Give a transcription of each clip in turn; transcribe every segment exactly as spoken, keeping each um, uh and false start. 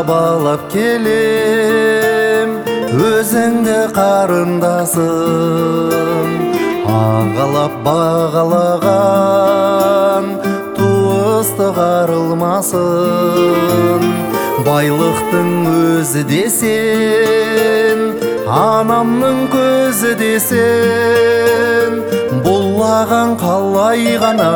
балап келем, өзіңді қарындасым. Ағалап бағалаған туыстық арылмасын. Байлықтың өзі десен, анамның көзі десен, бұллаған қалай ғана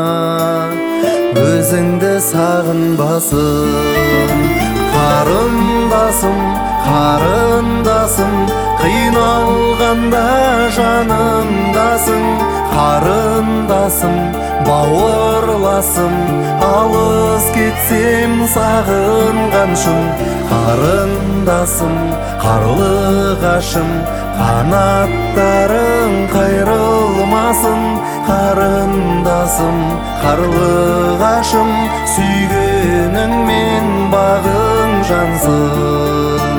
өзіңді сағынбасын. Қарындасым, қарындасым, қиналғанда жанымдасың. Қарындасым, бауырласым, алыс кетсем сағынғаншым. Қарындасым, қарлығашым, қанаттарың қайрылмасын. Қарындасым, қарлығашым, сүйгеніңмен бағың жансын.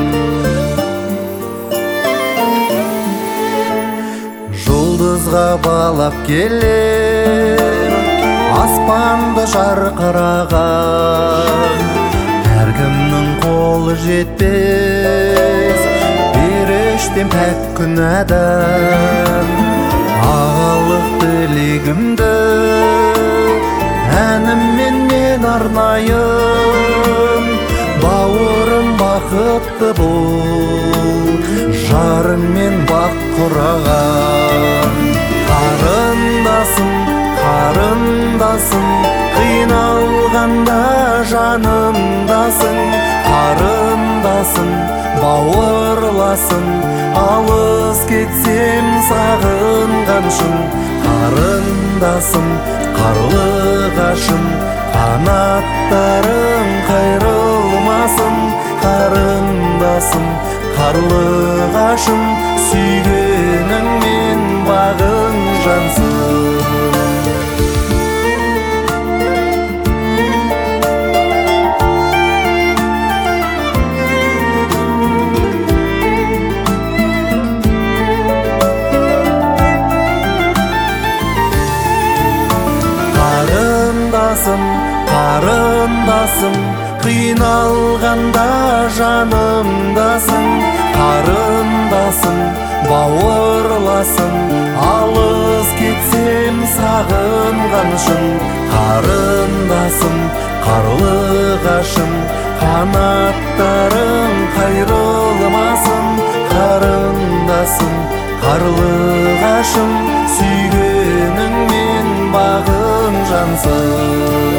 Жұлдызға балап келем, аспанды жарқыраған. Әркімнің қолы жетпес періштем пәк күнәдан. Ағалық тілегімді әніммен мен арнайын. Бауырым бақытты бол, жарыңмен бақ құраған. Қарындасым, қарындасым, қиналғанда жанымдасың. Қарындасым, бауырласым, алыс кетсем сағынғаншым. Қарындасым, қарлығашым, қанаттарың қайрылмасын. Қарындасым, қарлығашым, сүйгеніңмен бағың жансын. Қарындасым, қарындасым, қиналғанда жанымдасың. Қарындасым, бауырласым, алыс кетсем сағынғаншым. Қарындасым, қарлығашым, қанаттарың қайрылмасын. Қарындасым, қарлығашым, сүйгеніңмен бағың жансын.